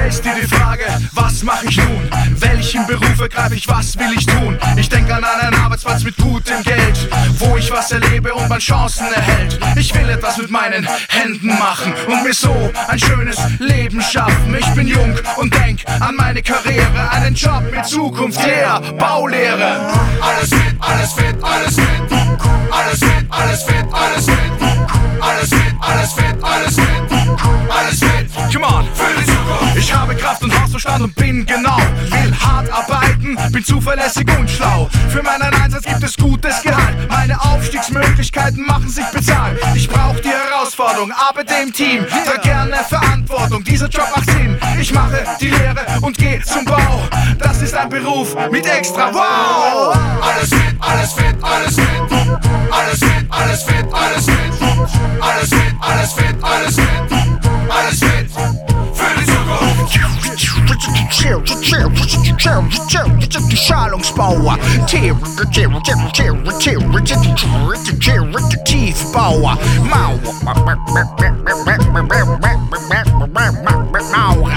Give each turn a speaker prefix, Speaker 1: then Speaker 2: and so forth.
Speaker 1: stellst dir die Frage, was mache ich nun? Welchen Beruf ergreife ich, was will ich tun? Ich denke an einen Arbeitsplatz mit gutem Geld, wo ich was erlebe und man Chancen erhält. Ich will etwas mit meinen Händen machen und mir so ein schönes Leben schaffen. Ich bin jung und denk an meine Karriere, einen Job mit Zukunft, Baulehre. Alles fit, alles fit, alles fit. Alles fit, alles fit, alles fit. Alles fit, alles fit, alles fit. Alles fit, come on, für die Zukunft. Ich habe Kraft und Hausverstand und bin genau. Will hart arbeiten, bin zuverlässig und schlau. Für meinen Einsatz gibt es gutes Gehalt. Meine Aufstiegsmöglichkeiten machen sich bezahlt. Ich brauch die Herausforderung, arbeite im Team, trag gerne Verantwortung. Dieser Job macht Sinn. Ich mache die Lehre und geh zum Bau. Das ist ein Beruf mit extra Wow. Alles fit, alles fit, alles fit. Alles fit, alles fit, alles fit. Alles fit, alles fit, alles fit. Alles fit für die Zukunft. Schallungsbauer, Tiefbauer, Mauer,